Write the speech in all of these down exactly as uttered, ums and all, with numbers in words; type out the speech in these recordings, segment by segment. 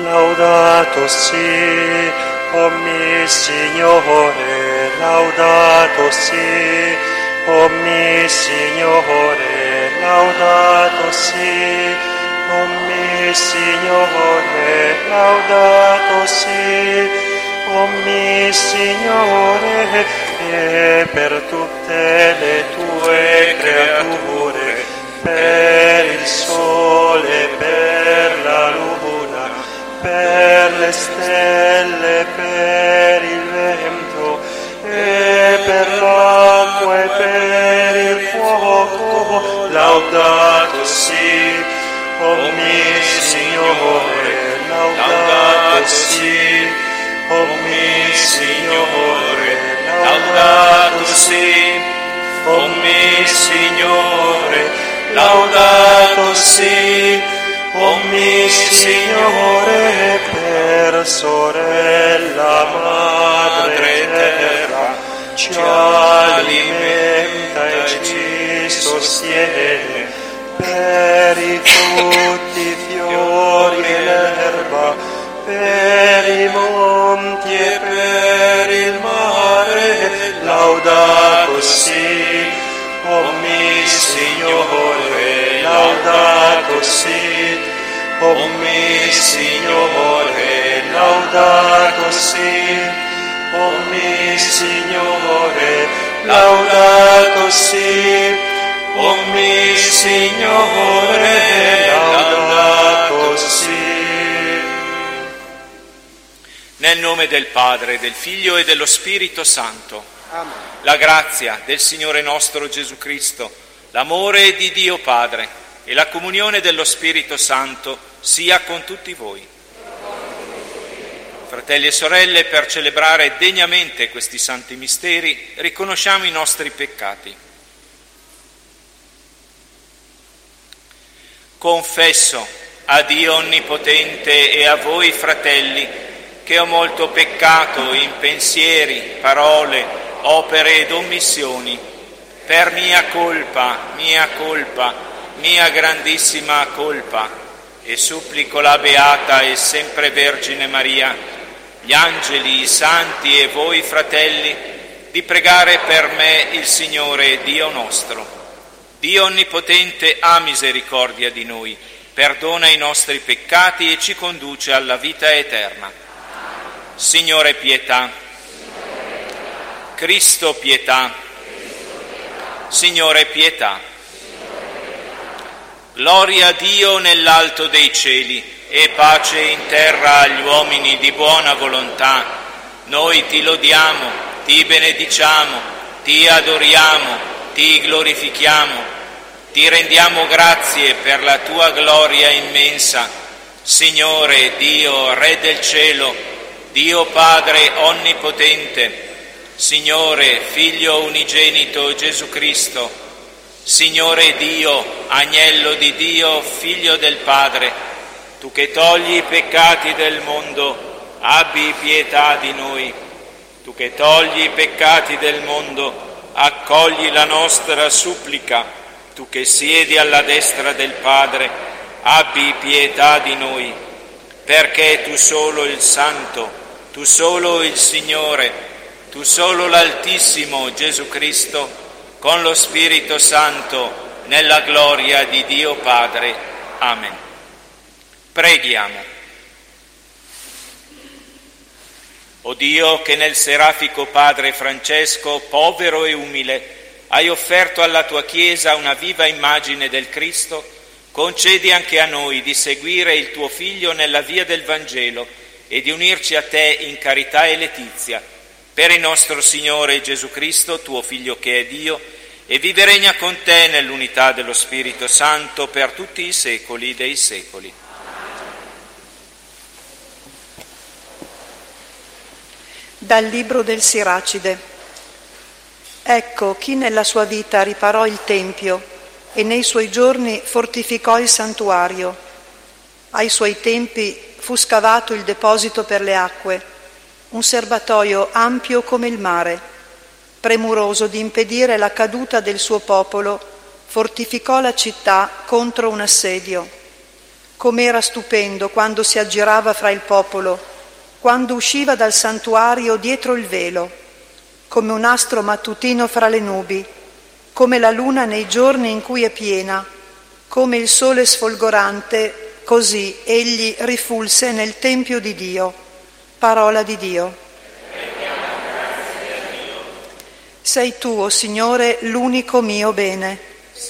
laudato si, o mio Signore, laudato si, o mio Signore, laudato si, o mio Signore, laudato si, o mio Signore, e per tutte le tue creature, per il sole, per la luna, per le stelle, per il vento, e per l'acqua e per il fuoco, laudato si, o mio Signore, laudato si, o mio Signore, laudato si, o mio Signore, laudato si, o mio Signore, per sorella madre terra, ci alimenta e ci sostiene, per i frutti, i fiori e l'erba, per i monti e per il mare, laudato si, o mio Signore, laudato si, o mio Signore, laudato si, o mio Signore, laudato si, o mio Signore, laudato si. Nel nome del Padre, del Figlio e dello Spirito Santo. Amen. La grazia del Signore nostro Gesù Cristo, l'amore di Dio Padre e la comunione dello Spirito Santo sia con tutti voi. Fratelli e sorelle, per celebrare degnamente questi santi misteri, riconosciamo i nostri peccati. Confesso a Dio Onnipotente e a voi, fratelli, che ho molto peccato in pensieri, parole, opere ed omissioni, per mia colpa, mia colpa, mia grandissima colpa, e supplico la Beata e sempre Vergine Maria, gli angeli, i santi e voi, fratelli, di pregare per me il Signore Dio nostro. Dio Onnipotente ha misericordia di noi, perdona i nostri peccati e ci conduce alla vita eterna. Signore pietà, Cristo pietà, Signore pietà. Gloria a Dio nell'alto dei cieli e pace in terra agli uomini di buona volontà. Noi ti lodiamo, ti benediciamo, ti adoriamo, ti glorifichiamo, ti rendiamo grazie per la tua gloria immensa. Signore Dio, Re del cielo, Dio Padre Onnipotente, Signore Figlio unigenito Gesù Cristo, Signore Dio, Agnello di Dio, Figlio del Padre, tu che togli i peccati del mondo, abbi pietà di noi. Tu che togli i peccati del mondo, accogli la nostra supplica. Tu che siedi alla destra del Padre, abbi pietà di noi. Perché tu solo il Santo, tu solo il Signore, tu solo l'Altissimo Gesù Cristo, con lo Spirito Santo, nella gloria di Dio Padre. Amen. Preghiamo. O Dio, che nel serafico Padre Francesco, povero e umile, hai offerto alla tua Chiesa una viva immagine del Cristo, concedi anche a noi di seguire il tuo Figlio nella via del Vangelo e di unirci a te in carità e letizia, per il nostro Signore Gesù Cristo, tuo Figlio che è Dio, e vive e regna con te nell'unità dello Spirito Santo per tutti i secoli dei secoli. Dal libro del Siracide. Ecco chi nella sua vita riparò il Tempio e nei suoi giorni fortificò il santuario. Ai suoi tempi fu scavato il deposito per le acque, un serbatoio ampio come il mare. Premuroso di impedire la caduta del suo popolo, fortificò la città contro un assedio. Com'era stupendo quando si aggirava fra il popolo, quando usciva dal santuario dietro il velo, come un astro mattutino fra le nubi, come la luna nei giorni in cui è piena, come il sole sfolgorante, così egli rifulse nel Tempio di Dio. Parola di Dio. Sei tu, o Signore, l'unico mio bene.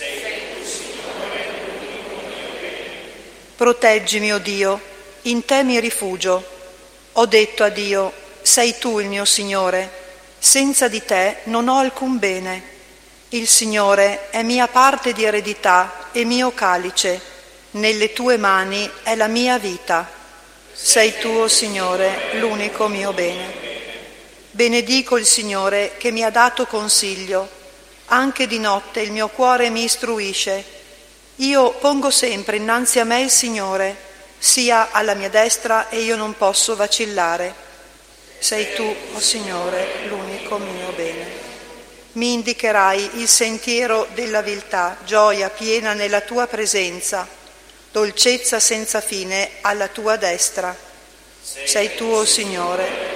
Proteggimi, o Dio, in te mi rifugio. Ho detto a Dio, sei tu il mio Signore, senza di te non ho alcun bene. Il Signore è mia parte di eredità e mio calice, nelle tue mani è la mia vita. Sei tu, o Signore, l'unico mio bene. Benedico il Signore che mi ha dato consiglio, anche di notte il mio cuore mi istruisce. Io pongo sempre innanzi a me il Signore, sia alla mia destra e io non posso vacillare. Sei tu, o Signore, l'unico mio bene. Mi indicherai il sentiero della viltà, gioia piena nella tua presenza, dolcezza senza fine alla tua destra. Sei tu, o Signore.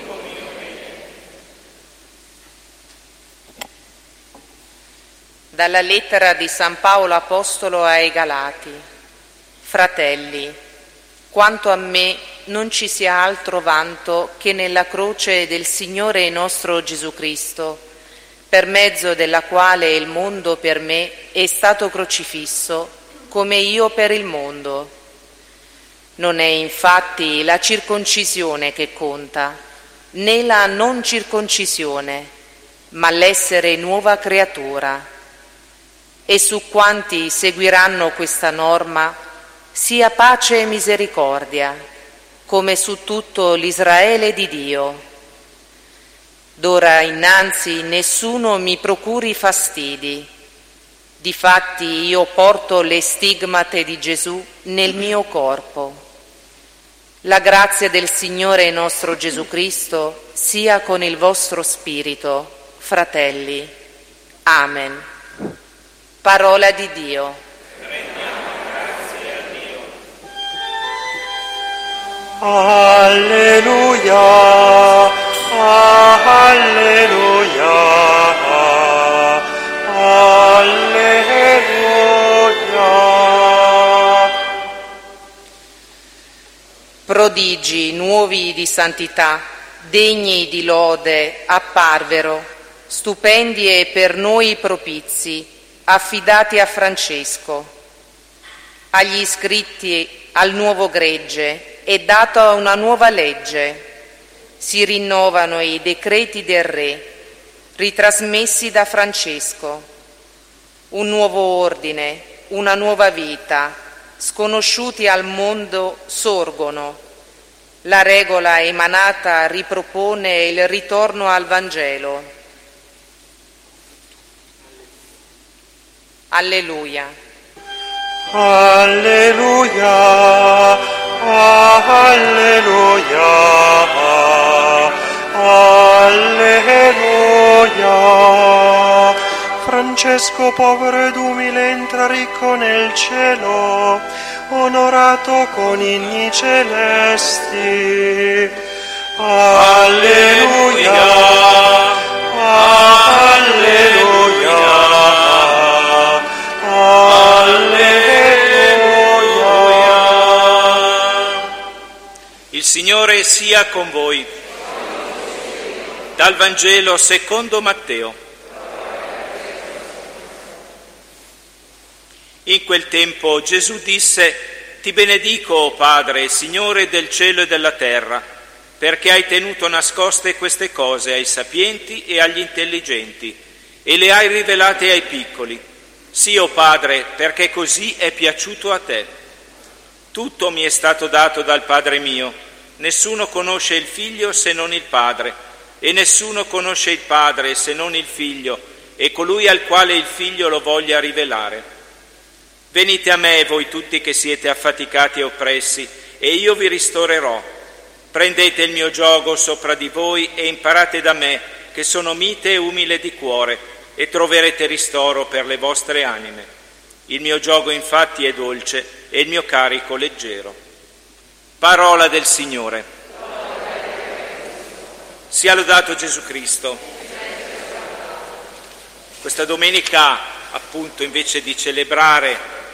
Dalla lettera di San Paolo Apostolo ai Galati. Fratelli, quanto a me non ci sia altro vanto che nella croce del Signore nostro Gesù Cristo, per mezzo della quale il mondo per me è stato crocifisso, come io per il mondo. Non è infatti la circoncisione che conta, né la non circoncisione, ma l'essere nuova creatura. E su quanti seguiranno questa norma sia pace e misericordia, come su tutto l'Israele di Dio. D'ora innanzi nessuno mi procuri fastidi. Difatti io porto le stigmate di Gesù nel mio corpo. La grazia del Signore nostro Gesù Cristo sia con il vostro spirito, fratelli. Amen. Parola di Dio. Alleluia, alleluia, alleluia. Prodigi nuovi di santità, degni di lode, apparvero, stupendi e per noi propizi, affidati a Francesco. Agli iscritti al nuovo gregge è data una nuova legge. Si rinnovano i decreti del Re, ritrasmessi da Francesco. Un nuovo ordine, una nuova vita, sconosciuti al mondo sorgono. La regola emanata ripropone il ritorno al Vangelo. Alleluia. Alleluia, alleluia, alleluia. Francesco povero ed umile entra ricco nel cielo, onorato con inni celesti. Alleluia, alleluia. Il Signore sia con voi. Dal Vangelo secondo Matteo. In quel tempo Gesù disse: Ti benedico, o Padre, Signore del cielo e della terra, perché hai tenuto nascoste queste cose ai sapienti e agli intelligenti e le hai rivelate ai piccoli. Sì, o Padre, perché così è piaciuto a te. Tutto mi è stato dato dal Padre mio. Nessuno conosce il Figlio se non il Padre, e nessuno conosce il Padre se non il Figlio, e colui al quale il Figlio lo voglia rivelare. Venite a me, voi tutti che siete affaticati e oppressi, e io vi ristorerò. Prendete il mio giogo sopra di voi e imparate da me, che sono mite e umile di cuore, e troverete ristoro per le vostre anime. Il mio giogo infatti è dolce e il mio carico leggero. Parola del Signore. Sia lodato Gesù Cristo. Questa domenica, appunto, invece di celebrare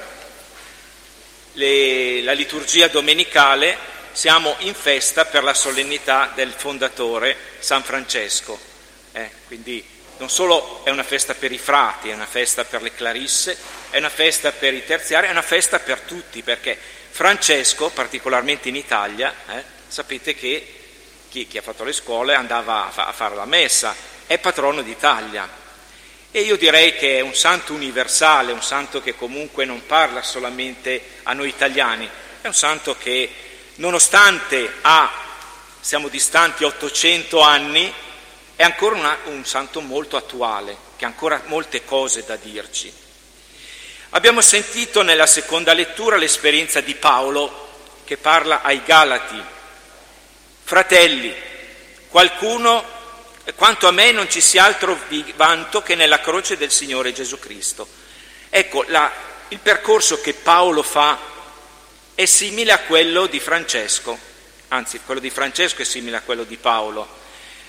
le, la liturgia domenicale, siamo in festa per la solennità del fondatore San Francesco. Eh, quindi non solo è una festa per i frati, è una festa per le clarisse, è una festa per i terziari, è una festa per tutti, perché Francesco, particolarmente in Italia, eh, sapete che chi, chi ha fatto le scuole andava a, fa, a fare la messa, è patrono d'Italia. E io direi che è un santo universale, un santo che comunque non parla solamente a noi italiani, è un santo che nonostante ha, siamo distanti ottocento anni, è ancora una, un santo molto attuale, che ha ancora molte cose da dirci. Abbiamo sentito nella seconda lettura l'esperienza di Paolo che parla ai Galati. Fratelli, qualcuno, quanto a me non ci sia altro vanto che nella croce del Signore Gesù Cristo. Ecco, la, il percorso che Paolo fa è simile a quello di Francesco, anzi quello di Francesco è simile a quello di Paolo.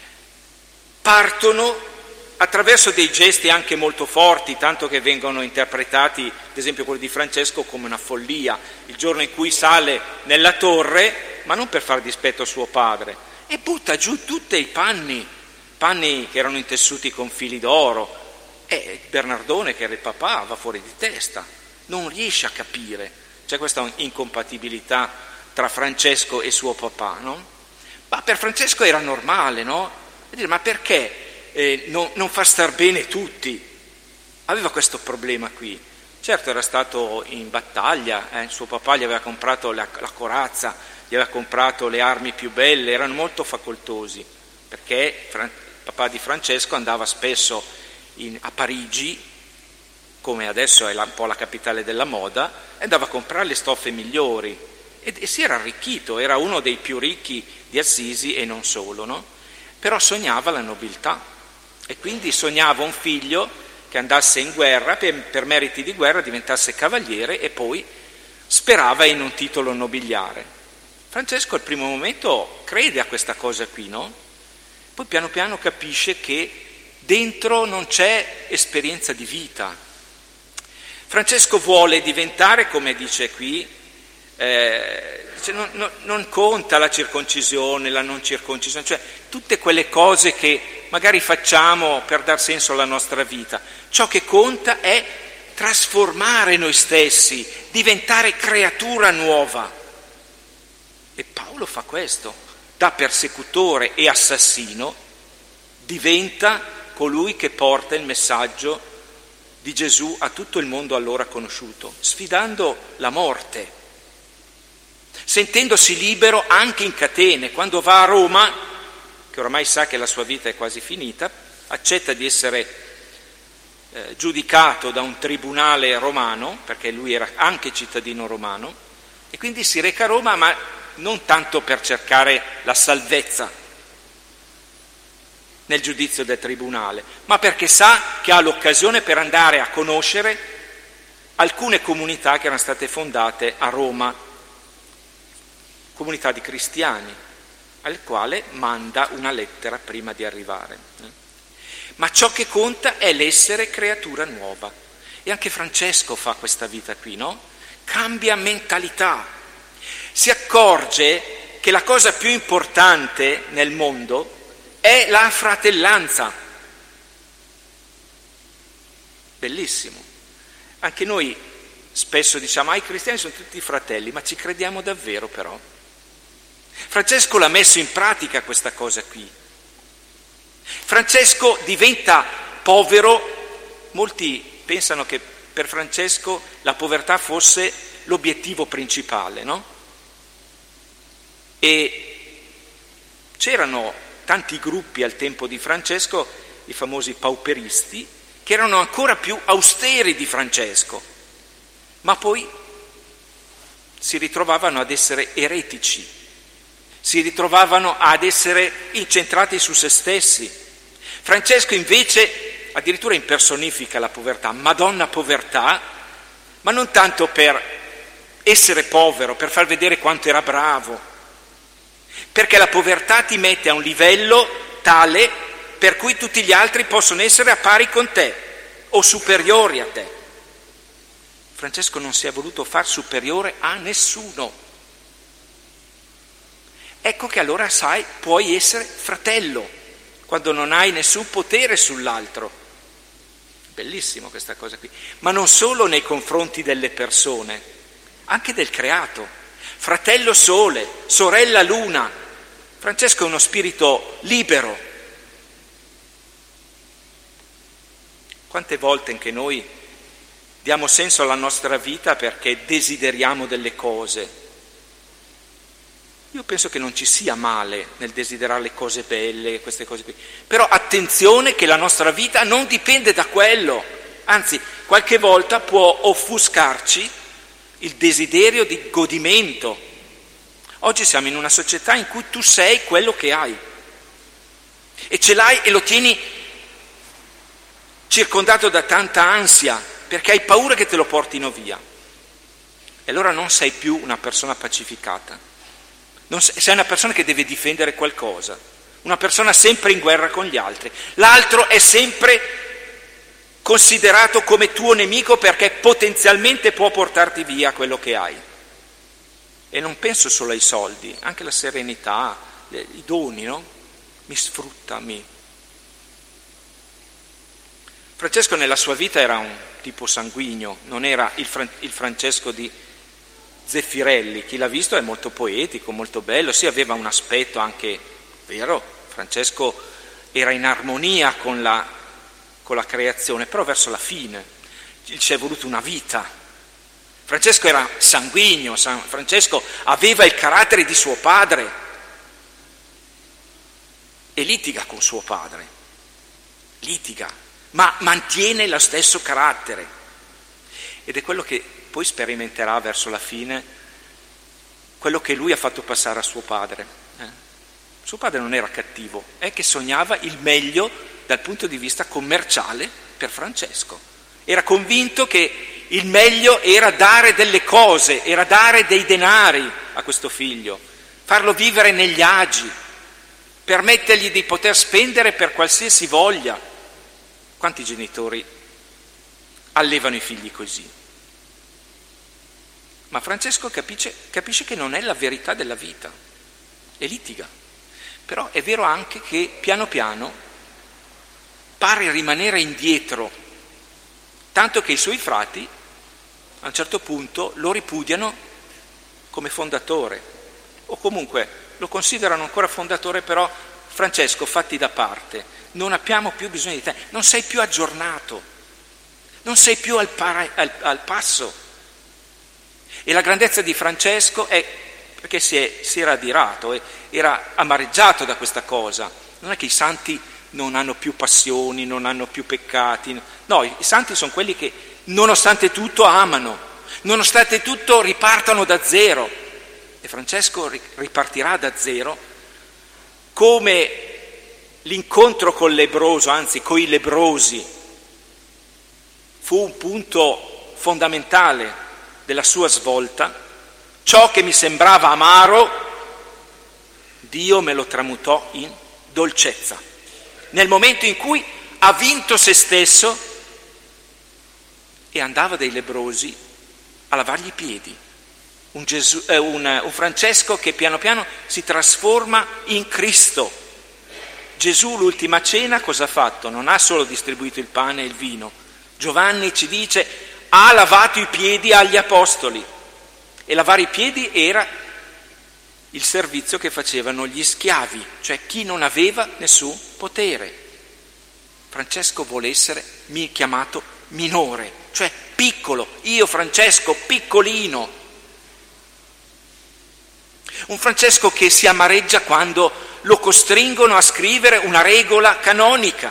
Partono attraverso dei gesti anche molto forti, tanto che vengono interpretati, ad esempio quello di Francesco, come una follia, il giorno in cui sale nella torre, ma non per far dispetto a suo padre, e butta giù tutti i panni, panni che erano intessuti con fili d'oro, e Bernardone, che era il papà, va fuori di testa, non riesce a capire, c'è questa incompatibilità tra Francesco e suo papà, no? Ma per Francesco era normale, no? E dire, ma perché eh, non, non fa star bene tutti? Aveva questo problema qui. Certo, era stato in battaglia, eh, suo papà gli aveva comprato la, la corazza, gli aveva comprato le armi più belle, erano molto facoltosi, perché Fran- il papà di Francesco andava spesso in, a Parigi, come adesso è la, un po' la capitale della moda, e andava a comprare le stoffe migliori, e, e si era arricchito, era uno dei più ricchi di Assisi e non solo, no? Però sognava la nobiltà e quindi sognava un figlio che andasse in guerra, per, per meriti di guerra diventasse cavaliere e poi sperava in un titolo nobiliare. Francesco al primo momento crede a questa cosa qui, no? Poi piano piano capisce che dentro non c'è esperienza di vita. Francesco vuole diventare, come dice qui, eh, cioè non, non, non conta la circoncisione, la non circoncisione, cioè tutte quelle cose che magari facciamo per dar senso alla nostra vita. Ciò che conta è trasformare noi stessi, diventare creatura nuova. E Paolo fa questo, da persecutore e assassino diventa colui che porta il messaggio di Gesù a tutto il mondo allora conosciuto, sfidando la morte, sentendosi libero anche in catene. Quando va a Roma, che oramai sa che la sua vita è quasi finita, accetta di essere eh, giudicato da un tribunale romano, perché lui era anche cittadino romano, e quindi si reca a Roma, ma non tanto per cercare la salvezza nel giudizio del tribunale, ma perché sa che ha l'occasione per andare a conoscere alcune comunità che erano state fondate a Roma, comunità di cristiani, al quale manda una lettera prima di arrivare. Ma ciò che conta è l'essere creatura nuova. E anche Francesco fa questa vita qui, no? Cambia mentalità. Si accorge che la cosa più importante nel mondo è la fratellanza. Bellissimo. Anche noi spesso diciamo, ah, i cristiani sono tutti fratelli, ma ci crediamo davvero però? Francesco l'ha messo in pratica questa cosa qui. Francesco diventa povero, molti pensano che per Francesco la povertà fosse l'obiettivo principale, no? E c'erano tanti gruppi al tempo di Francesco, i famosi pauperisti, che erano ancora più austeri di Francesco, ma poi si ritrovavano ad essere eretici, si ritrovavano ad essere incentrati su se stessi. Francesco invece addirittura impersonifica la povertà, Madonna povertà, ma non tanto per essere povero, per far vedere quanto era bravo, perché la povertà ti mette a un livello tale per cui tutti gli altri possono essere a pari con te o superiori a te. Francesco non si è voluto far superiore a nessuno. Ecco che allora, sai, puoi essere fratello quando non hai nessun potere sull'altro. Bellissimo questa cosa qui. Ma non solo nei confronti delle persone, anche del creato. Fratello sole, sorella luna. Francesco è uno spirito libero. Quante volte anche noi diamo senso alla nostra vita perché desideriamo delle cose. Io penso che non ci sia male nel desiderare le cose belle, queste cose qui. Però attenzione che la nostra vita non dipende da quello. Anzi, qualche volta può offuscarci il desiderio di godimento. Oggi siamo in una società in cui tu sei quello che hai. E ce l'hai e lo tieni circondato da tanta ansia, perché hai paura che te lo portino via. E allora non sei più una persona pacificata. Non sei, sei una persona che deve difendere qualcosa, una persona sempre in guerra con gli altri. L'altro è sempre considerato come tuo nemico perché potenzialmente può portarti via quello che hai. E non penso solo ai soldi, anche la serenità, i doni, no? Mi sfrutta, mi... Francesco nella sua vita era un tipo sanguigno, non era il, Fran- il Francesco di Zeffirelli. Chi l'ha visto è molto poetico, molto bello, sì, aveva un aspetto anche vero, Francesco era in armonia con la, con la creazione, però verso la fine gli ci è voluta una vita. Francesco era sanguigno, San Francesco aveva il carattere di suo padre e litiga con suo padre, litiga, ma mantiene lo stesso carattere, ed è quello che poi sperimenterà verso la fine, quello che lui ha fatto passare a suo padre. Eh? Suo padre non era cattivo, è che sognava il meglio dal punto di vista commerciale per Francesco. Era convinto che il meglio era dare delle cose, era dare dei denari a questo figlio, farlo vivere negli agi, permettergli di poter spendere per qualsiasi voglia. Quanti genitori allevano i figli così? Ma Francesco capisce, capisce che non è la verità della vita e litiga. Però è vero anche che piano piano pare rimanere indietro, tanto che i suoi frati a un certo punto lo ripudiano come fondatore, o comunque lo considerano ancora fondatore, però Francesco, fatti da parte, non abbiamo più bisogno di te, non sei più aggiornato, non sei più al, para, al, al passo. E la grandezza di Francesco è perché si, è, si era adirato, e era amareggiato da questa cosa. Non è che i santi non hanno più passioni, non hanno più peccati, no, i santi sono quelli che nonostante tutto amano, nonostante tutto ripartano da zero, e Francesco ripartirà da zero come l'incontro col lebbroso, anzi coi lebbrosi, fu un punto fondamentale della sua svolta. Ciò che mi sembrava amaro, Dio me lo tramutò in dolcezza. Nel momento in cui ha vinto se stesso e andava dai lebbrosi a lavargli i piedi. Un, Gesù, eh, un, un Francesco che piano piano si trasforma in Cristo. Gesù l'ultima cena cosa ha fatto? Non ha solo distribuito il pane e il vino. Giovanni ci dice, ha lavato i piedi agli apostoli. E lavare i piedi era il servizio che facevano gli schiavi, cioè chi non aveva nessun potere. Francesco vuole essere chiamato minore, cioè piccolo. Io Francesco, piccolino. Un Francesco che si amareggia quando lo costringono a scrivere una regola canonica.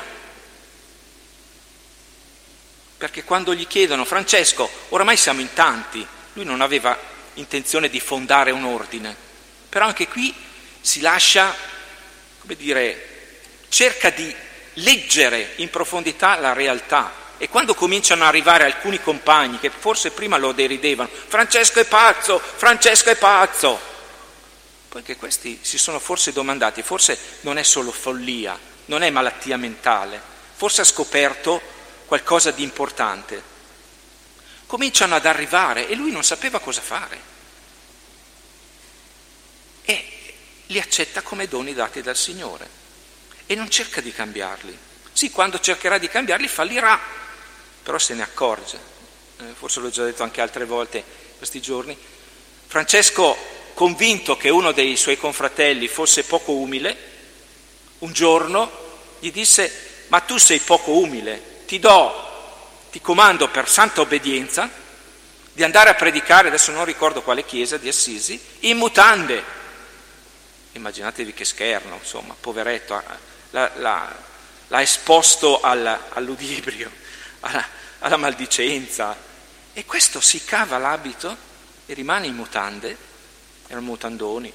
Perché quando gli chiedono, Francesco, oramai siamo in tanti, lui non aveva intenzione di fondare un ordine, però anche qui si lascia, come dire, cerca di leggere in profondità la realtà. E quando cominciano ad arrivare alcuni compagni che forse prima lo deridevano, Francesco è pazzo, Francesco è pazzo, poiché questi si sono forse domandati, forse non è solo follia, non è malattia mentale, forse ha scoperto qualcosa di importante. Cominciano ad arrivare e lui non sapeva cosa fare. E li accetta come doni dati dal Signore e non cerca di cambiarli. Sì, quando cercherà di cambiarli fallirà, però se ne accorge. Eh, forse l'ho già detto anche altre volte questi giorni. Francesco, convinto che uno dei suoi confratelli fosse poco umile, un giorno gli disse: ma tu sei poco umile, ti do, ti comando per santa obbedienza di andare a predicare, adesso non ricordo quale chiesa di Assisi, in mutande. Immaginatevi che scherno, insomma, poveretto, l'ha, l'ha, l'ha esposto al, all'udibrio, alla, alla maldicenza. E questo si cava l'abito e rimane in mutande, erano mutandoni,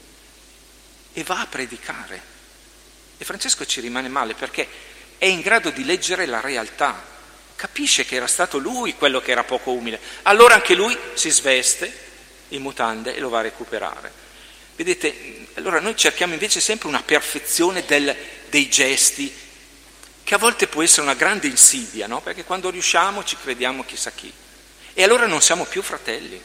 e va a predicare. E Francesco ci rimane male perché è in grado di leggere la realtà, capisce che era stato lui quello che era poco umile. Allora anche lui si sveste in mutande e lo va a recuperare. Vedete, allora noi cerchiamo invece sempre una perfezione del, dei gesti, che a volte può essere una grande insidia, no? Perché quando riusciamo ci crediamo chissà chi. E allora non siamo più fratelli,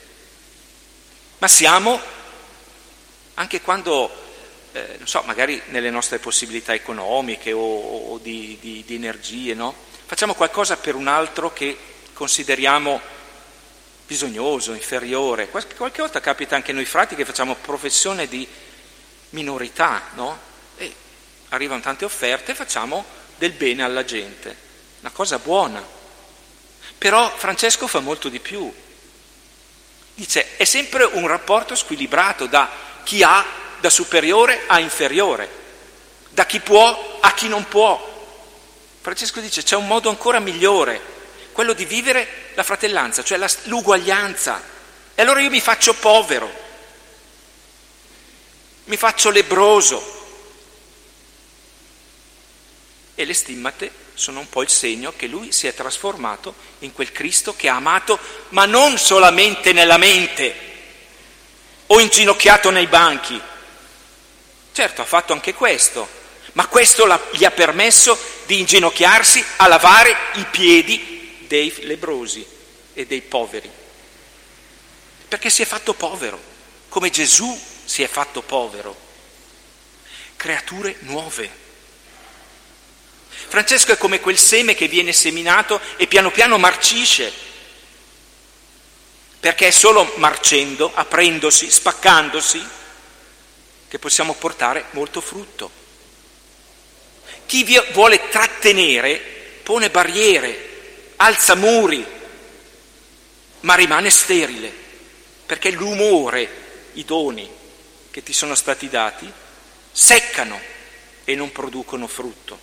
ma siamo, anche quando, eh, non so, magari nelle nostre possibilità economiche o, o di, di, di energie, no? Facciamo qualcosa per un altro che consideriamo bisognoso, inferiore. Qualche, qualche volta capita anche noi frati che facciamo professione di minorità, no? E arrivano tante offerte e facciamo del bene alla gente, una cosa buona. Però Francesco fa molto di più. Dice, è sempre un rapporto squilibrato da chi ha, da superiore a inferiore, da chi può a chi non può. Francesco dice, c'è un modo ancora migliore, quello di vivere la fratellanza, cioè la, l'uguaglianza. E allora io mi faccio povero, mi faccio lebbroso. E le stimmate sono un po' il segno che lui si è trasformato in quel Cristo che ha amato, ma non solamente nella mente o inginocchiato nei banchi. Certo, ha fatto anche questo, ma questo la, gli ha permesso di inginocchiarsi a lavare i piedi dei lebbrosi e dei poveri, perché si è fatto povero, come Gesù si è fatto povero. Creature nuove. Francesco è come quel seme che viene seminato e piano piano marcisce, perché è solo marcendo, aprendosi, spaccandosi, che possiamo portare molto frutto. Chi vuole trattenere pone barriere, alza muri, ma rimane sterile, perché l'umore, i doni che ti sono stati dati, seccano e non producono frutto.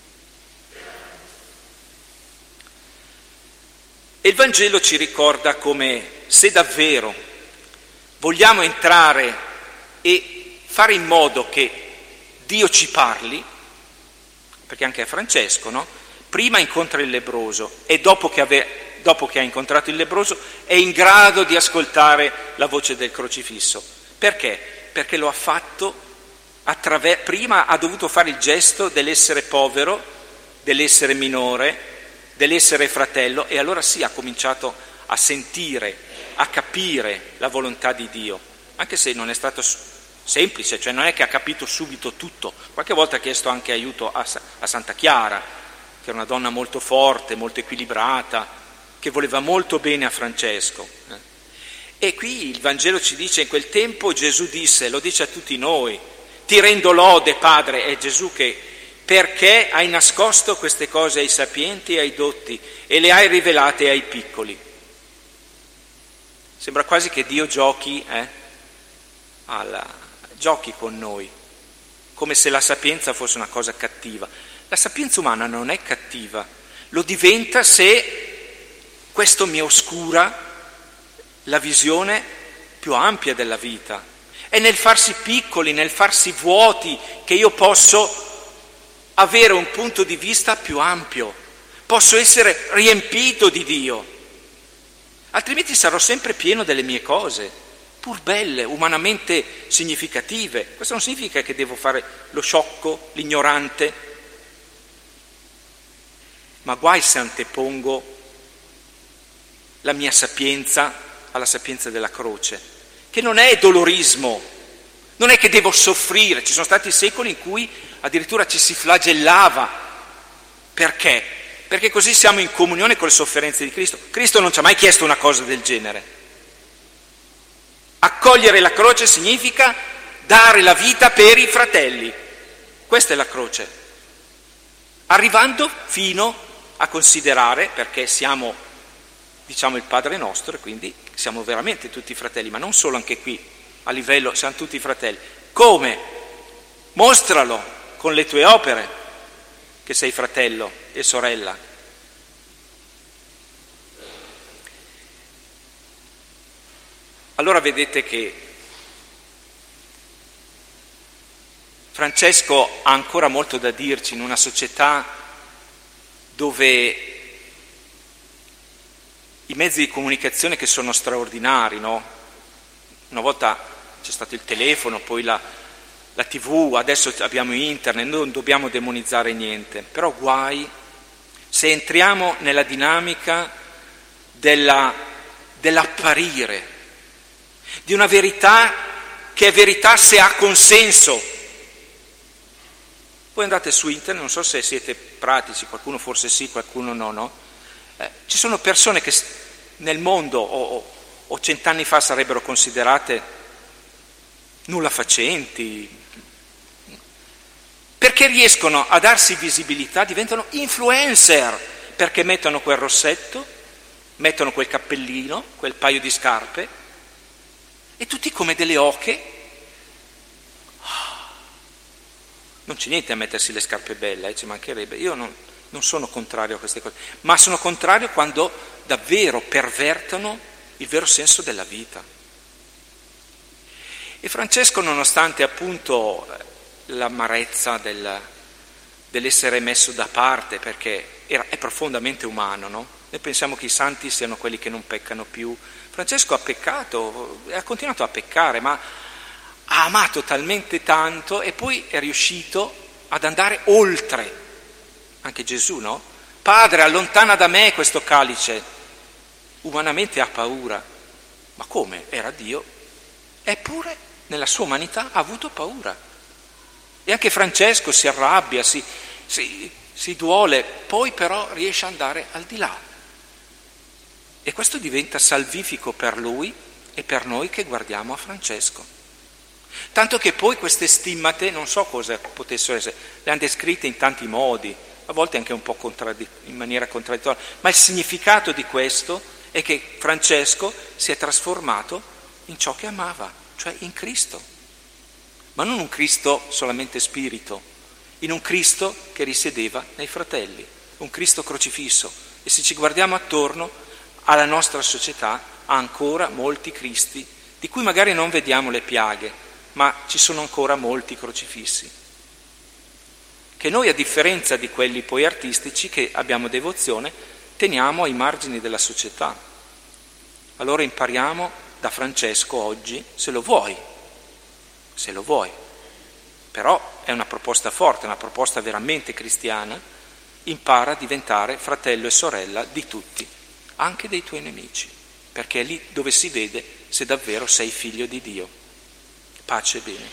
E il Vangelo ci ricorda come se davvero vogliamo entrare e fare in modo che Dio ci parli, perché anche a Francesco, no? Prima incontra il lebbroso e dopo che, ave, dopo che ha incontrato il lebbroso è in grado di ascoltare la voce del crocifisso. Perché? Perché lo ha fatto attraverso, prima ha dovuto fare il gesto dell'essere povero, dell'essere minore, dell'essere fratello, e allora sì ha cominciato a sentire, a capire la volontà di Dio, anche se non è stato semplice, cioè non è che ha capito subito tutto. Qualche volta ha chiesto anche aiuto a, a Santa Chiara, che era una donna molto forte, molto equilibrata, che voleva molto bene a Francesco. E qui il Vangelo ci dice, in quel tempo Gesù disse, lo dice a tutti noi, ti rendo lode, Padre, è Gesù che, perché hai nascosto queste cose ai sapienti e ai dotti e le hai rivelate ai piccoli. Sembra quasi che Dio giochi, eh, alla, giochi con noi, come se la sapienza fosse una cosa cattiva. La sapienza umana non è cattiva, lo diventa se questo mi oscura la visione più ampia della vita. È nel farsi piccoli, nel farsi vuoti, che io posso avere un punto di vista più ampio, posso essere riempito di Dio, altrimenti sarò sempre pieno delle mie cose, pur belle, umanamente significative. Questo non significa che devo fare lo sciocco, l'ignorante, ma guai se antepongo la mia sapienza alla sapienza della croce, che non è dolorismo, non è che devo soffrire. Ci sono stati secoli in cui addirittura ci si flagellava. Perché? Perché così siamo in comunione con le sofferenze di Cristo. Cristo non ci ha mai chiesto una cosa del genere. Accogliere la croce significa dare la vita per i fratelli. Questa è la croce. Arrivando fino a considerare, perché siamo, diciamo, il Padre nostro, e quindi siamo veramente tutti fratelli, ma non solo anche qui, a livello, siamo tutti fratelli. Come? Mostralo con le tue opere che sei fratello e sorella. Allora vedete che Francesco ha ancora molto da dirci in una società dove i mezzi di comunicazione che sono straordinari, no? Una volta c'è stato il telefono, poi la, la tivù, adesso abbiamo internet, non dobbiamo demonizzare niente, però guai se entriamo nella dinamica della, dell'apparire, di una verità che è verità se ha consenso. Voi andate su internet, non so se siete pratici, qualcuno forse sì, qualcuno no, no? Eh, ci sono persone che nel mondo o, o, o cent'anni fa sarebbero considerate nulla facenti, perché riescono a darsi visibilità, diventano influencer, perché mettono quel rossetto, mettono quel cappellino, quel paio di scarpe, e tutti come delle oche. Non c'è niente a mettersi le scarpe belle, eh, ci mancherebbe. Io non, non sono contrario a queste cose, ma sono contrario quando davvero pervertono il vero senso della vita. E Francesco, nonostante appunto l'amarezza del, dell'essere messo da parte, perché era, è profondamente umano, no? Noi pensiamo che i santi siano quelli che non peccano più. Francesco ha peccato, ha continuato a peccare, ma ha amato talmente tanto e poi è riuscito ad andare oltre. Anche Gesù, no? Padre, allontana da me questo calice. Umanamente ha paura. Ma come? Era Dio. Eppure nella sua umanità ha avuto paura. E anche Francesco si arrabbia, si, si, si duole, poi però riesce ad andare al di là. E questo diventa salvifico per lui e per noi che guardiamo a Francesco. Tanto che poi queste stimmate, non so cosa potessero essere, le hanno descritte in tanti modi, a volte anche un po' contradditt- in maniera contraddittoria, ma il significato di questo è che Francesco si è trasformato in ciò che amava, cioè in Cristo. Ma non un Cristo solamente spirito, in un Cristo che risiedeva nei fratelli, un Cristo crocifisso. E se ci guardiamo attorno, alla nostra società ha ancora molti Cristi, di cui magari non vediamo le piaghe, ma ci sono ancora molti crocifissi, che noi, a differenza di quelli poi artistici che abbiamo devozione, teniamo ai margini della società. Allora impariamo da Francesco oggi, se lo vuoi, se lo vuoi, però è una proposta forte, una proposta veramente cristiana, impara a diventare fratello e sorella di tutti, anche dei tuoi nemici, perché è lì dove si vede se davvero sei figlio di Dio. Pace e bene.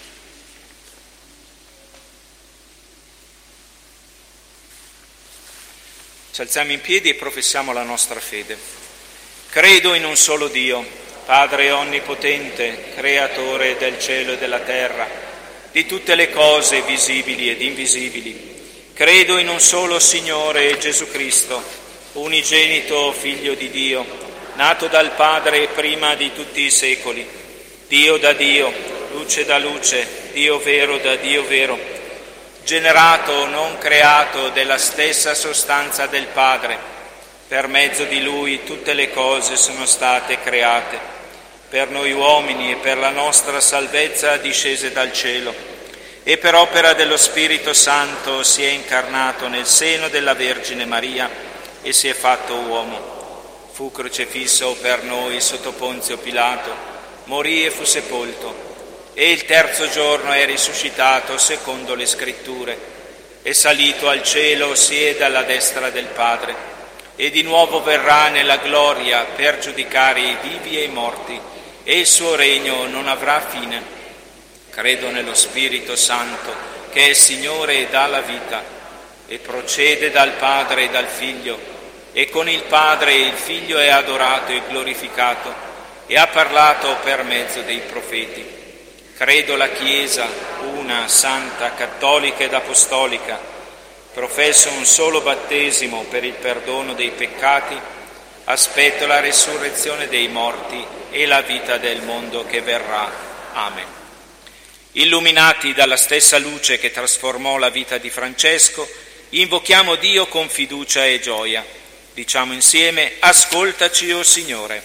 Ci alziamo in piedi e professiamo la nostra fede. Credo in un solo Dio, Padre onnipotente, creatore del cielo e della terra, di tutte le cose visibili ed invisibili. Credo in un solo Signore Gesù Cristo, unigenito Figlio di Dio, nato dal Padre prima di tutti i secoli, Dio da Dio, luce da luce, Dio vero da Dio vero, generato, non creato, della stessa sostanza del Padre. Per mezzo di Lui tutte le cose sono state create, per noi uomini e per la nostra salvezza discese dal cielo, e per opera dello Spirito Santo si è incarnato nel seno della Vergine Maria, e si è fatto uomo. Fu crocifisso per noi sotto Ponzio Pilato, morì e fu sepolto, e il terzo giorno è risuscitato secondo le Scritture, è salito al cielo, siede alla destra del Padre, e di nuovo verrà nella gloria per giudicare i vivi e i morti, e il suo regno non avrà fine. Credo nello Spirito Santo, che è Signore e dà la vita, e procede dal Padre e dal Figlio, e con il Padre e il Figlio è adorato e glorificato, e ha parlato per mezzo dei profeti. Credo la Chiesa, una, santa, cattolica ed apostolica, professo un solo battesimo per il perdono dei peccati, aspetto la resurrezione dei morti e la vita del mondo che verrà. Amen. Illuminati dalla stessa luce che trasformò la vita di Francesco, invochiamo Dio con fiducia e gioia. Diciamo insieme: ascoltaci, o Signore.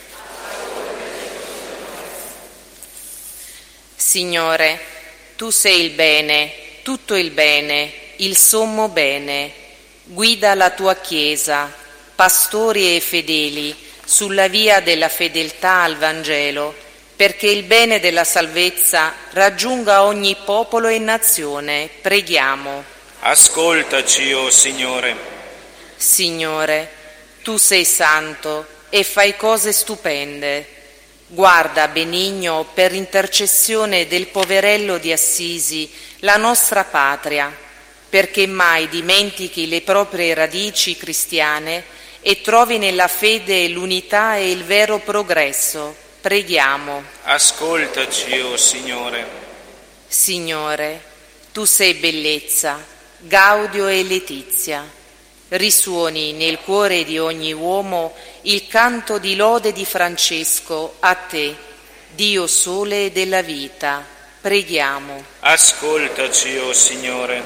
Signore, tu sei il bene, tutto il bene, il sommo bene. Guida la tua Chiesa, pastori e fedeli, sulla via della fedeltà al Vangelo, perché il bene della salvezza raggiunga ogni popolo e nazione. Preghiamo. Ascoltaci, o Signore. Signore, tu sei santo e fai cose stupende. Guarda, benigno, per intercessione del poverello di Assisi, la nostra patria, perché mai dimentichi le proprie radici cristiane e trovi nella fede l'unità e il vero progresso. Preghiamo. Ascoltaci, o Signore. Signore, tu sei bellezza, Gaudio e Letizia. Risuoni nel cuore di ogni uomo il canto di lode di Francesco a te, Dio sole della vita. Preghiamo. Ascoltaci, o Signore.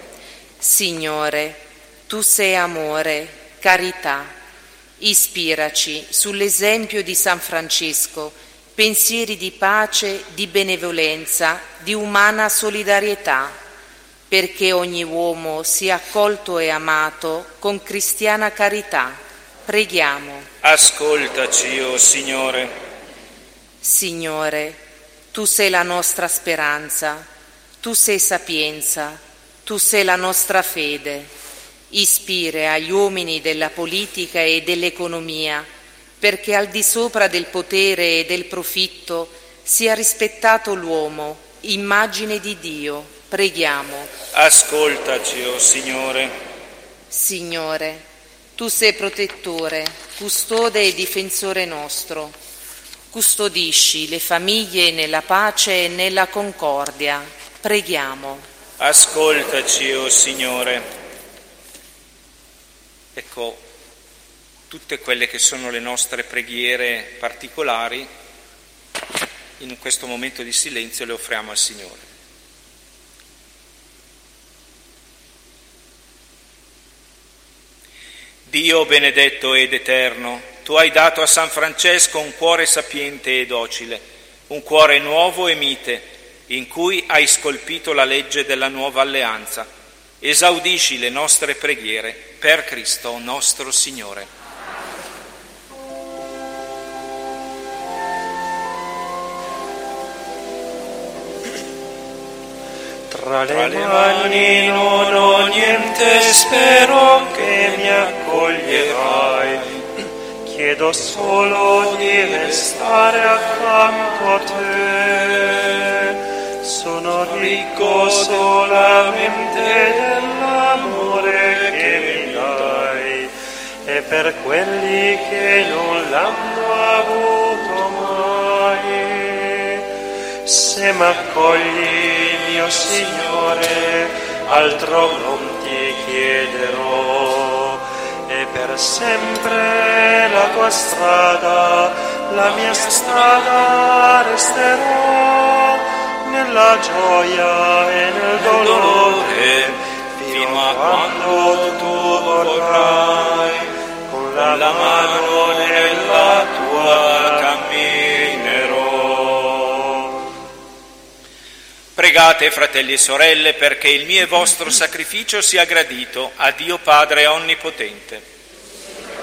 Signore, tu sei amore, carità. Ispiraci sull'esempio di San Francesco, pensieri di pace, di benevolenza, di umana solidarietà, perché ogni uomo sia accolto e amato con cristiana carità. Preghiamo. Ascoltaci, o Signore. Signore, tu sei la nostra speranza, tu sei sapienza, tu sei la nostra fede. Ispira agli uomini della politica e dell'economia, perché al di sopra del potere e del profitto sia rispettato l'uomo, immagine di Dio. Preghiamo. Ascoltaci, o Signore. Signore, tu sei protettore, custode e difensore nostro. Custodisci le famiglie nella pace e nella concordia. Preghiamo. Ascoltaci, o Signore. Ecco, tutte quelle che sono le nostre preghiere particolari, in questo momento di silenzio le offriamo al Signore. Dio benedetto ed eterno, tu hai dato a San Francesco un cuore sapiente e docile, un cuore nuovo e mite, in cui hai scolpito la legge della nuova alleanza. Esaudisci le nostre preghiere per Cristo nostro Signore. Tra le mani non ho niente, spero che mi accoglierai. Chiedo solo di restare accanto a te. Sono ricco solamente dell'amore che mi dai, e per quelli che non l'hanno avuto mai. Se m'accogli, mio Signore, altro non ti chiederò, e per sempre la tua strada, la mia strada resterò, nella gioia e nel dolore, fino a quando tu vorrai, con la mano nella tua camminerò. Pregate, fratelli e sorelle, perché il mio e vostro sacrificio sia gradito a Dio Padre Onnipotente.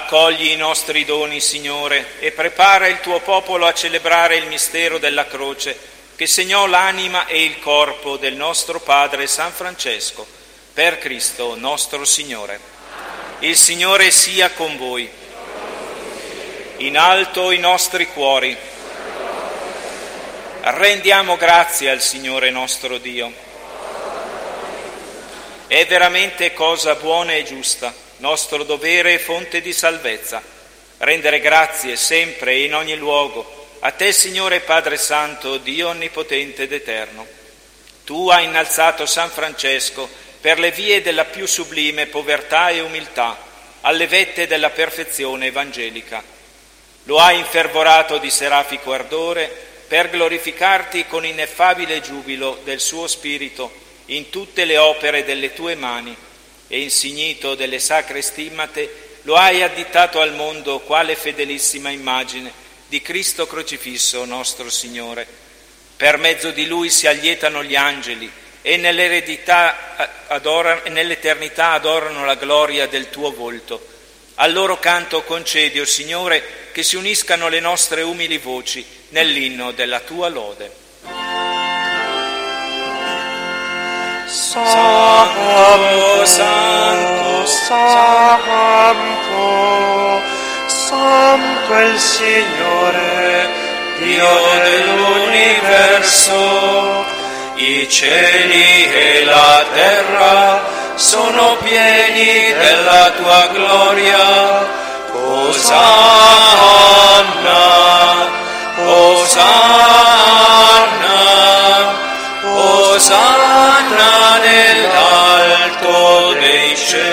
Accogli i nostri doni, Signore, e prepara il tuo popolo a celebrare il mistero della croce che segnò l'anima e il corpo del nostro Padre San Francesco, per Cristo nostro Signore. Il Signore sia con voi. In alto i nostri cuori. Rendiamo grazie al Signore nostro Dio. È veramente cosa buona e giusta, nostro dovere e fonte di salvezza, rendere grazie sempre e in ogni luogo a te, Signore Padre Santo, Dio onnipotente ed eterno. Tu hai innalzato San Francesco per le vie della più sublime povertà e umiltà, alle vette della perfezione evangelica. Lo hai infervorato di serafico ardore per glorificarti con ineffabile giubilo del suo spirito in tutte le opere delle tue mani, e insignito delle sacre stimmate lo hai additato al mondo quale fedelissima immagine di Cristo crocifisso nostro Signore. Per mezzo di Lui si allietano gli angeli e nell'eredità adorano, e nell'eternità adorano la gloria del tuo volto. Al loro canto concedi, o Signore, che si uniscano le nostre umili voci nell'inno della tua lode. Santo, Santo, Santo, Santo è il Signore, Dio dell'universo. I cieli e la terra sono pieni della tua gloria. Osanna, Osanna, Osanna nell'alto dei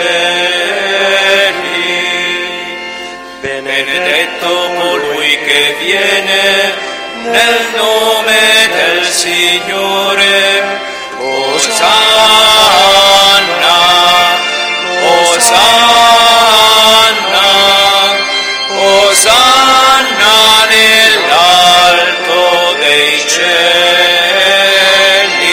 cieli. Benedetto colui che viene nel nome del Signore. Osanna, Osanna, Osanna nell'alto dei cieli.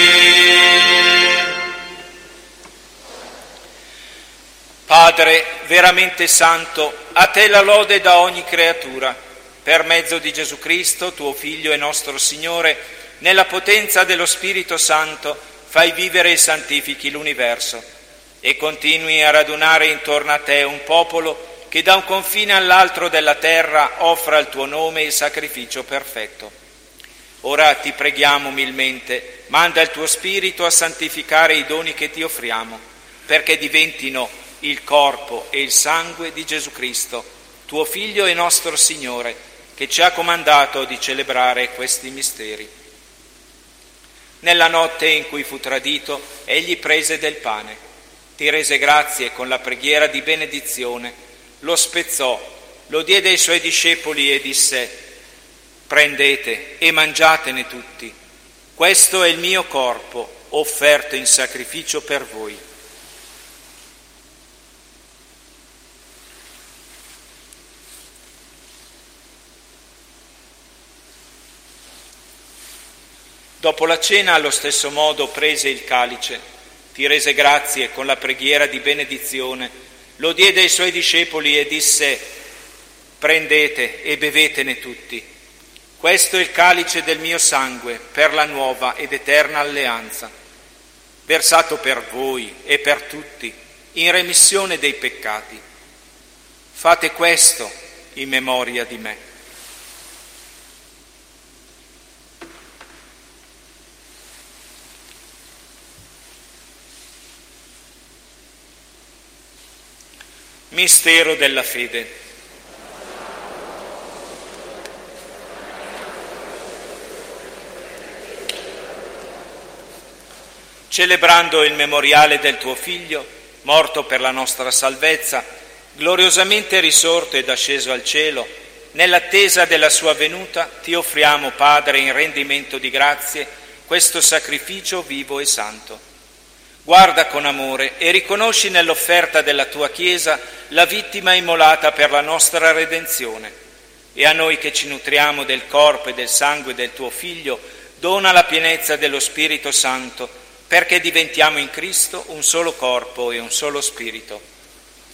Padre veramente santo, a te la lode da ogni creatura, per mezzo di Gesù Cristo, tuo Figlio e nostro Signore, nella potenza dello Spirito Santo, fai vivere e santifichi l'universo e continui a radunare intorno a te un popolo che da un confine all'altro della terra offra al tuo nome il sacrificio perfetto. Ora ti preghiamo umilmente, manda il tuo Spirito a santificare i doni che ti offriamo, perché diventino il corpo e il sangue di Gesù Cristo, tuo Figlio e nostro Signore, che ci ha comandato di celebrare questi misteri. Nella notte in cui fu tradito, egli prese del pane, ti rese grazie con la preghiera di benedizione, lo spezzò, lo diede ai suoi discepoli e disse: prendete e mangiatene tutti, questo è il mio corpo offerto in sacrificio per voi. Dopo la cena, allo stesso modo, prese il calice, ti rese grazie con la preghiera di benedizione, lo diede ai suoi discepoli e disse: prendete e bevetene tutti. Questo è il calice del mio sangue per la nuova ed eterna alleanza, versato per voi e per tutti in remissione dei peccati. Fate questo in memoria di me. Mistero della fede. Celebrando il memoriale del tuo Figlio, morto per la nostra salvezza, gloriosamente risorto ed asceso al cielo, nell'attesa della sua venuta, ti offriamo, Padre, in rendimento di grazie, questo sacrificio vivo e santo. Guarda con amore e riconosci nell'offerta della tua Chiesa la vittima immolata per la nostra redenzione. E a noi che ci nutriamo del corpo e del sangue del tuo Figlio, dona la pienezza dello Spirito Santo, perché diventiamo in Cristo un solo corpo e un solo spirito.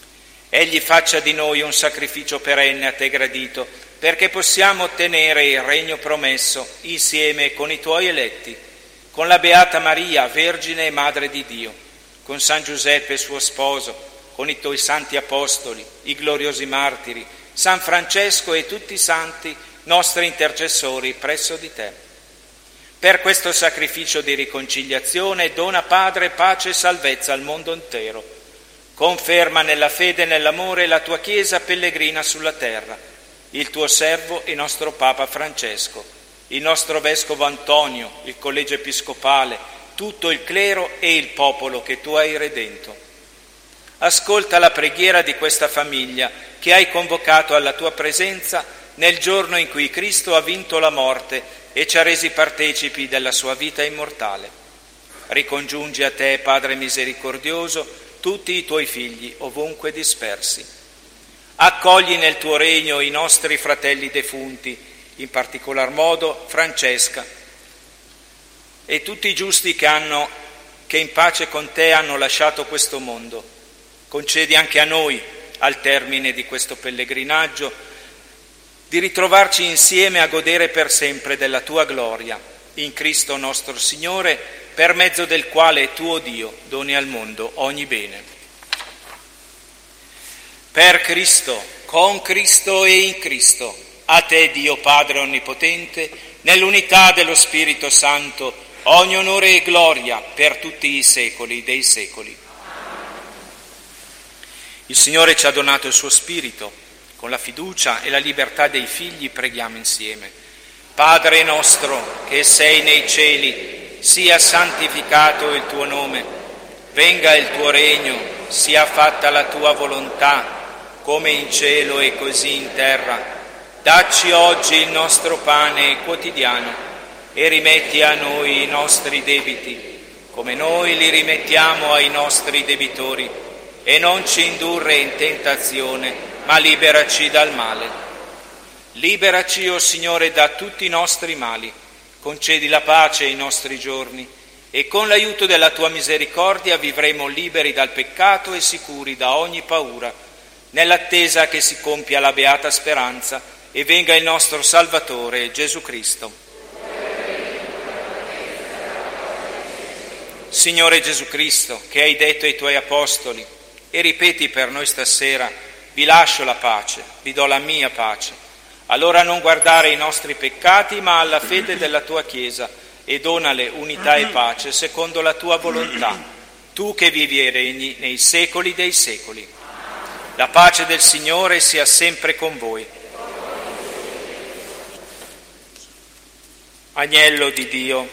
Egli faccia di noi un sacrificio perenne a te gradito, perché possiamo ottenere il regno promesso insieme con i tuoi eletti, con la Beata Maria, Vergine e Madre di Dio, con San Giuseppe suo sposo, con i tuoi santi apostoli, i gloriosi martiri, San Francesco e tutti i santi nostri intercessori presso di te. Per questo sacrificio di riconciliazione dona, Padre, pace e salvezza al mondo intero. Conferma nella fede e nell'amore la tua Chiesa pellegrina sulla terra, il tuo servo e nostro Papa Francesco, il nostro Vescovo Antonio, il Collegio Episcopale, tutto il clero e il popolo che tu hai redento. Ascolta la preghiera di questa famiglia che hai convocato alla tua presenza nel giorno in cui Cristo ha vinto la morte e ci ha resi partecipi della sua vita immortale. Ricongiungi a te, Padre misericordioso, tutti i tuoi figli ovunque dispersi. Accogli nel tuo regno i nostri fratelli defunti, in particolar modo Francesca, e tutti i giusti che, hanno, che in pace con te hanno lasciato questo mondo. Concedi anche a noi, al termine di questo pellegrinaggio, di ritrovarci insieme a godere per sempre della tua gloria, in Cristo nostro Signore, per mezzo del quale tu, o Dio, doni al mondo ogni bene. Per Cristo, con Cristo e in Cristo, a te, Dio Padre Onnipotente, nell'unità dello Spirito Santo, ogni onore e gloria per tutti i secoli dei secoli. Il Signore ci ha donato il suo Spirito, con la fiducia e la libertà dei figli preghiamo insieme. Padre nostro, che sei nei cieli, sia santificato il tuo nome, venga il tuo regno, sia fatta la tua volontà, come in cielo e così in terra. Dacci oggi il nostro pane quotidiano e rimetti a noi i nostri debiti, come noi li rimettiamo ai nostri debitori, e non ci indurre in tentazione, ma liberaci dal male. Liberaci, o Signore, da tutti i nostri mali. Concedi la pace ai nostri giorni e con l'aiuto della tua misericordia vivremo liberi dal peccato e sicuri da ogni paura, nell'attesa che si compia la beata speranza e venga il nostro Salvatore Gesù Cristo. Signore Gesù Cristo, che hai detto ai tuoi apostoli e ripeti per noi stasera: vi lascio la pace, vi do la mia pace. Allora non guardare i nostri peccati, ma alla fede della tua Chiesa, e donale unità e pace secondo la tua volontà, tu che vivi e regni nei secoli dei secoli. La pace del Signore sia sempre con voi. Agnello di Dio,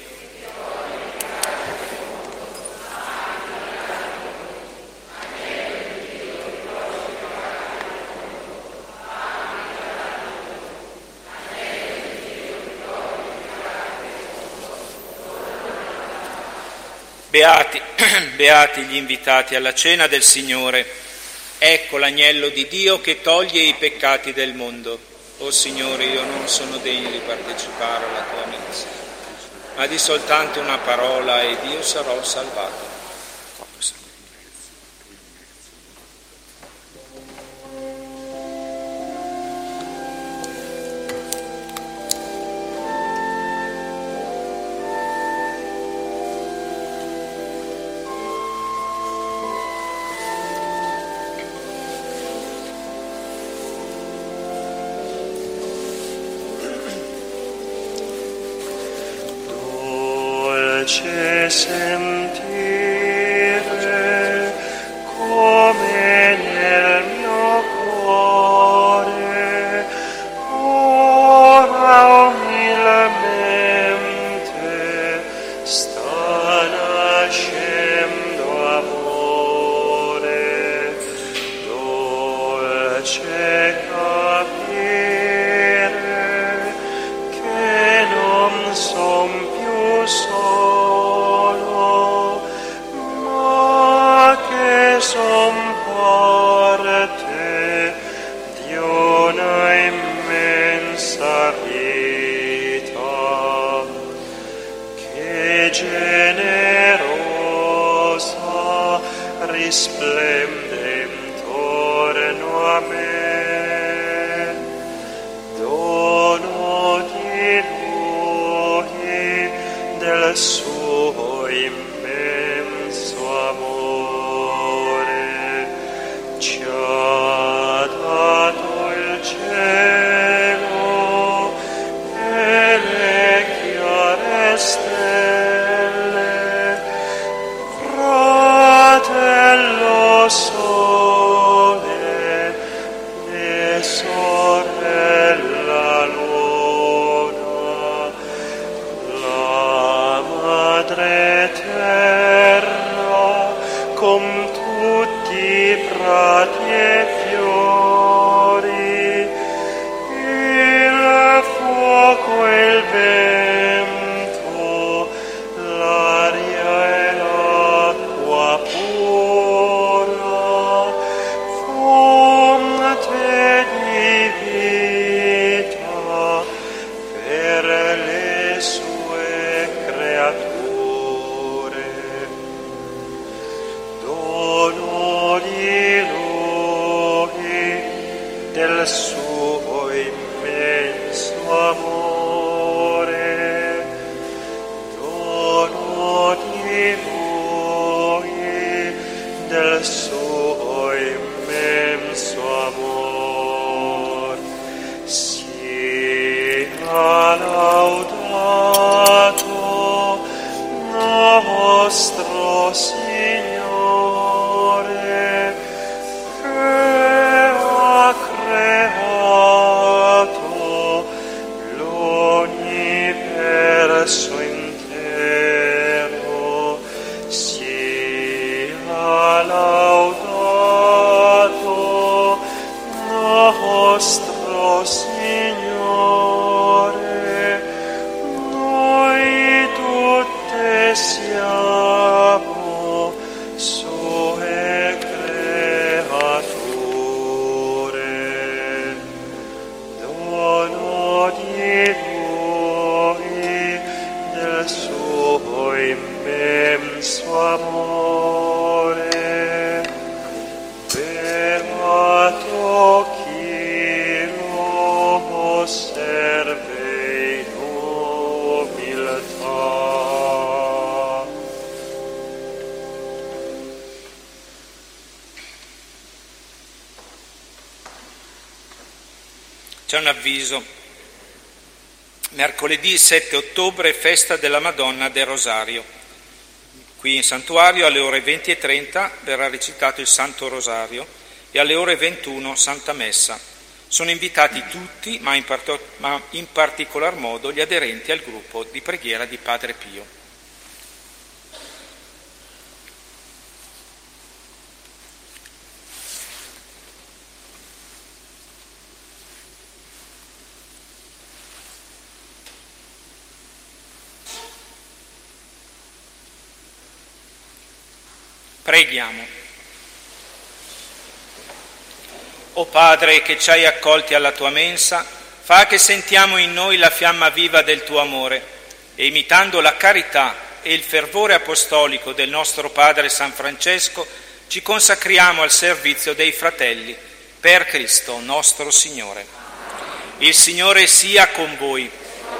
Beati, beati gli invitati alla cena del Signore. Ecco l'agnello di Dio che toglie i peccati del mondo. O Signore, io non sono degno di partecipare alla tua messa, ma di soltanto una parola ed io sarò salvato. Dolce sentire come nel mio cuore ora umilmente sta nascendo amore. Dolce capire che non son più solo, ma che son parte di una immensa vita, che generosa risplende intorno suo immenso amore, dono di voi del suo immenso amor, sia laudato nostro Signore, che ha creato l'universo intero, sia laudato nostro Signore, noi tutte siamo sue creature, dono di voi del suo immenso amore, beato chi lo osserve in umiltà. C'è un avviso. Mercoledì sette ottobre, festa della Madonna del Rosario. Qui in santuario alle ore venti e trenta verrà recitato il Santo Rosario e alle ore ventuno Santa Messa. Sono invitati tutti, ma in, part- ma in particolar modo gli aderenti al gruppo di preghiera di Padre Pio. Preghiamo. O Padre, che ci hai accolti alla tua mensa, fa che sentiamo in noi la fiamma viva del tuo amore e, imitando la carità e il fervore apostolico del nostro Padre San Francesco, ci consacriamo al servizio dei fratelli, per Cristo nostro Signore. Il Signore sia con voi.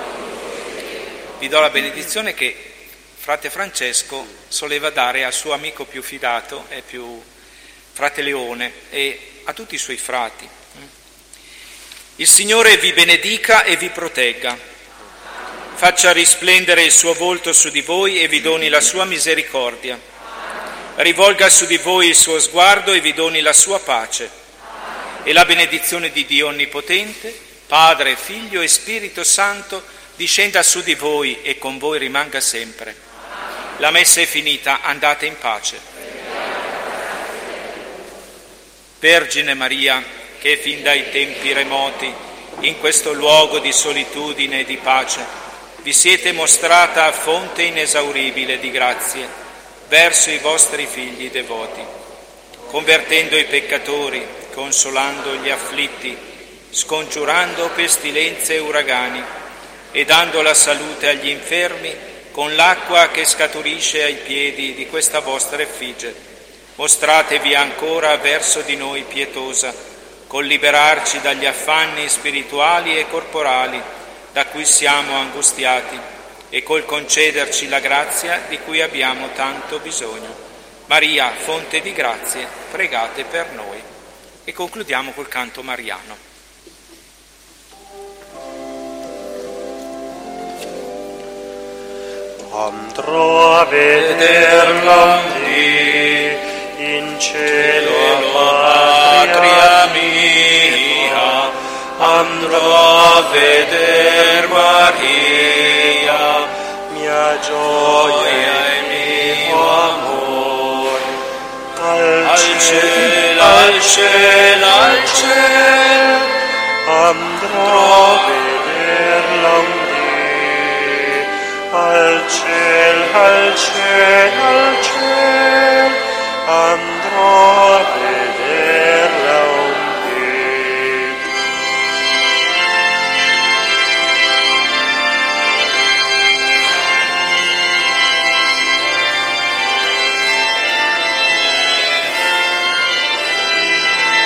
Vi do la benedizione che frate Francesco soleva dare al suo amico più fidato e più frate Leone e a tutti i suoi frati. Il Signore vi benedica e vi protegga, faccia risplendere il suo volto su di voi e vi doni la sua misericordia, rivolga su di voi il suo sguardo e vi doni la sua pace, e la benedizione di Dio Onnipotente, Padre, Figlio e Spirito Santo, discenda su di voi e con voi rimanga sempre. La messa è finita, andate in pace. Vergine Maria, che fin dai tempi remoti, in questo luogo di solitudine e di pace, vi siete mostrata fonte inesauribile di grazie verso i vostri figli devoti, convertendo i peccatori, consolando gli afflitti, scongiurando pestilenze e uragani e dando la salute agli infermi, con l'acqua che scaturisce ai piedi di questa vostra effigie. Mostratevi ancora verso di noi pietosa, col liberarci dagli affanni spirituali e corporali da cui siamo angustiati e col concederci la grazia di cui abbiamo tanto bisogno. Maria, fonte di grazie, pregate per noi. E concludiamo col canto mariano. Andrò a vederla lì in cielo, patria mia, andrò a veder Maria, mia gioia e mio amore. Al cielo, al cielo, al cielo, andrò a vederla lì. Al ciel, al ciel, al ciel,